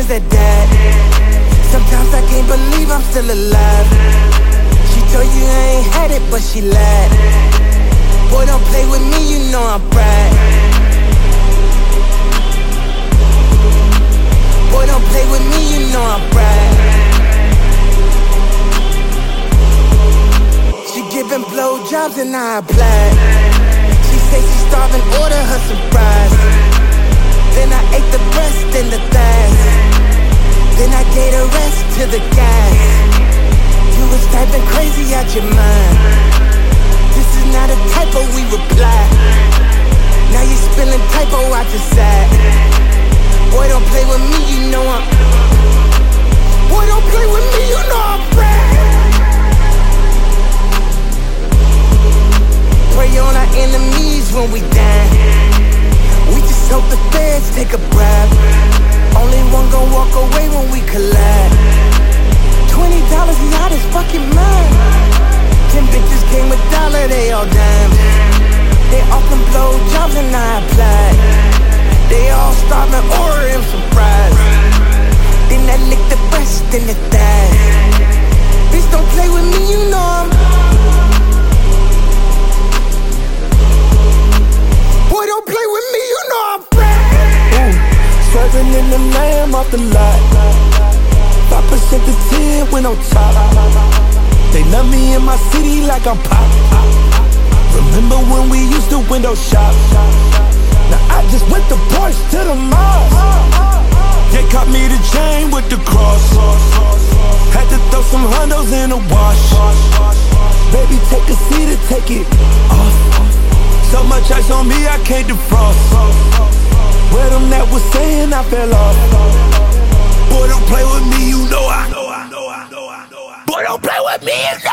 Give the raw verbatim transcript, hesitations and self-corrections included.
friends that died. Sometimes I can't believe I'm still alive. She told you I ain't had it, but she lied. Boy, don't play with me, you know I'm pride. Boy, don't play with me, you know I'm pride. She giving blowjobs and I applied. She say she starving, order her some fries. Then I ate the breast and the thighs. Then I gave the rest to the guys. You was typing crazy out your mind. This is not a typo, we reply. Now you spilling typo out your side. Boy, don't play with me, you know I'm. Boy, don't play with me, you know I'm bad. Pray on our enemies when we die. We just hope the feds take a bribe. Only one gon' walk away when we collide. Twenty dollars is out his fucking mind. Ten bitches came a dollar, they all dimes. They all can blow jobs and I applied. They all starving, order him some fries. Then I lick the breast and the thighs. Bitch, don't play with me, you know I'm. Boy, don't play with me, you know I'm friend. Ooh, swerving in the lamb off the lot. Five percent to ten when on top. They love me in my city like I'm pop. Remember when we used to window shop? Now I just went the Porsche to the mall. They caught me the chain with the cross. Had to throw some hundos in the wash. Baby, take a seat and take it off. So much ice on me, I can't defrost. Where them that was saying I fell off. Boy, don't play with me, you know I. Boy, don't play with me, you know